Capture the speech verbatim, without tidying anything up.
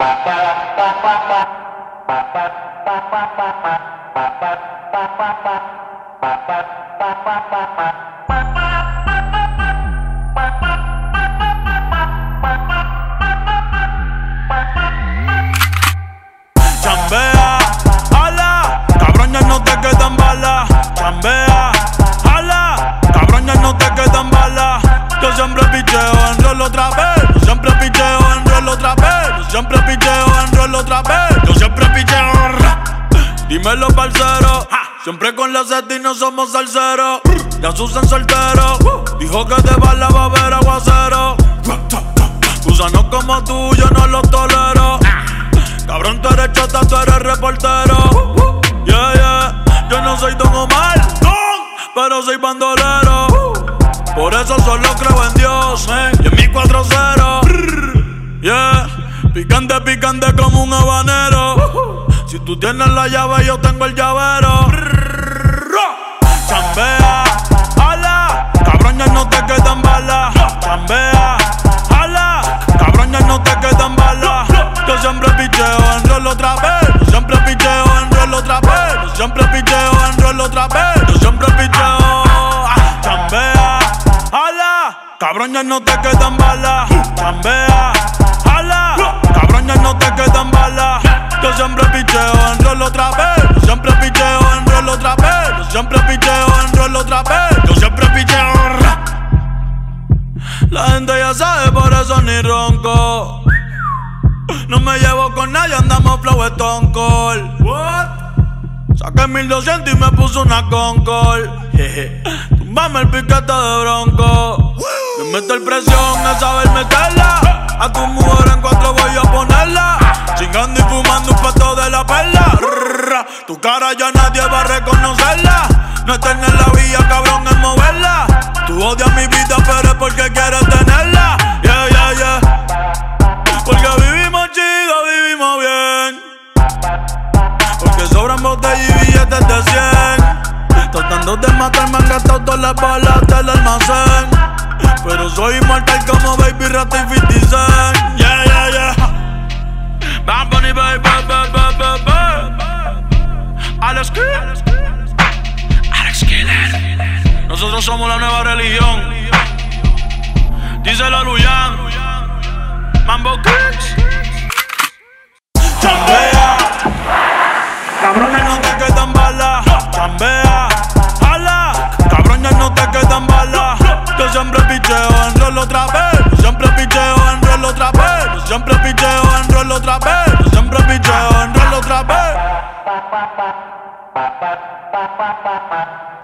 Chambea, ala, cabrón ya no te quedan balas. Chambea, ala, cabrón ya no te quedan balas. Yo siempre picheo en rol otra vez. Yo siempre picheo en rol otra vez. Yo siempre picheo en rol otra vez. Yo siempre picheo. Dímelo, parcero. Siempre con la seta y no somos salseros. Ya Susan soltero. Dijo que de bala va a haber aguacero. Gusanos como tú, yo no los tolero. Cabrón, tú eres chota, tú eres reportero. Yeah, yeah. Yo no soy Don Omar, pero soy bandolero. Por eso solo creo en Dios, man. Y en mi cuatro cero. Yeah. Picante, picante como un habanero. Si tú tienes la llave, yo tengo el llavero. Chambea, ala, cabrón, ya no te quedan balas. Chambea, ala, cabrón, ya no te quedan balas. Yo siempre picheo en rol otra vez. Yo siempre picheo en rol otra vez. Yo siempre picheo en rol otra vez. Yo siempre picheo. Chambea, ala, cabrón, ya no te quedan balas. Chambea, ala, cabrón, ya no te quedan balas. Yo siempre picheo en rol otra vez. Yo siempre picheo en rol otra vez. Yo siempre picheo en rol otra vez. Yo siempre picheo. La gente ya sabe, por eso ni ronco. No me llevo con nadie, andamos flow Stone Cold. What? Saqué mil doscientos y me puso una Concord. Tumbame el piquete de bronco. Me meto el presión a saber meterla. A tu mujer en cuatro voy a ponerla. Chingando y fumando un pato de la perla. Tu cara ya nadie va a reconocerla. No es tener la vía, cabrón, es moverla. Tú odias mi vida, pero es porque quieres tenerla. Yeah, yeah, yeah. Porque vivimos chido, vivimos bien. Porque sobran botellas y billetes de cien. Tratando de matarme han gastado todas las balas del almacén. Pero soy inmortal como Baby Rata y cincuenta Cent. Yeah, yeah, yeah. Bad Bunny, baby, baby, baby, baby. Alex Killer. Alex Killer. Nosotros somos la nueva religión. Díselo a Luyan. Mambo Kicks. Chambea, cabrón, ya no te quedan balas. Chambea, ala, cabrón, ya no te quedan balas. Yo siempre picheo en rol otra vez. Yo siempre picheo en rol otra vez. Yo siempre picheo en rol otra vez. Yo siempre picheo en rol otra vez.